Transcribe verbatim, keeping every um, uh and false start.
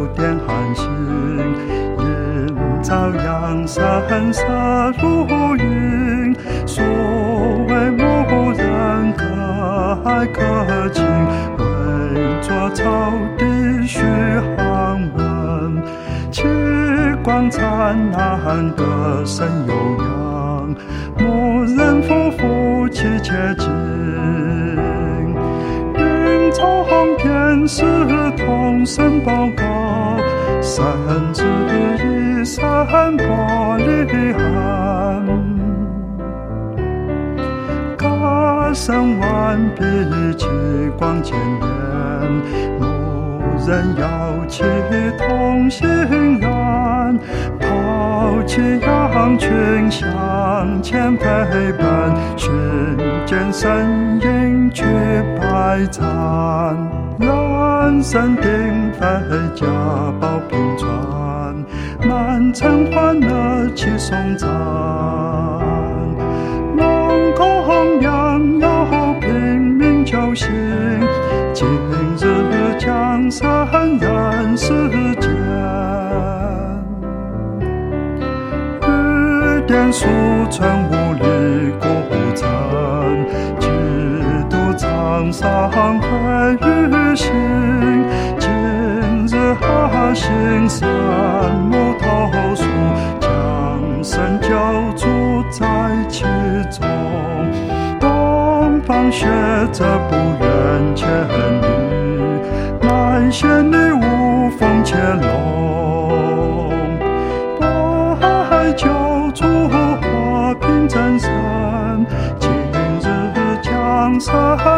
点寒星，阴照阳山色如云。所谓无人可可亲，唯作草地续航文。气光灿烂，歌声悠扬，牧人夫妇妻妾近。云从天使同声报告，神之一山伯利恒。歌声完毕，气光千年，牧人摇旗同欣然，抛弃羊群向前飞奔，寻见身影去摆餐。人声鼎沸，家宝平川，满城欢乐齐颂赞。龙宫扬有平民救星，今日江山人世间。雨点数春无力过无尘，几度沧桑会与行。今日何心神木头树，将身救助在其中。东方学者不远千里，来仙女无风切龙。百救助和平真神，今日江山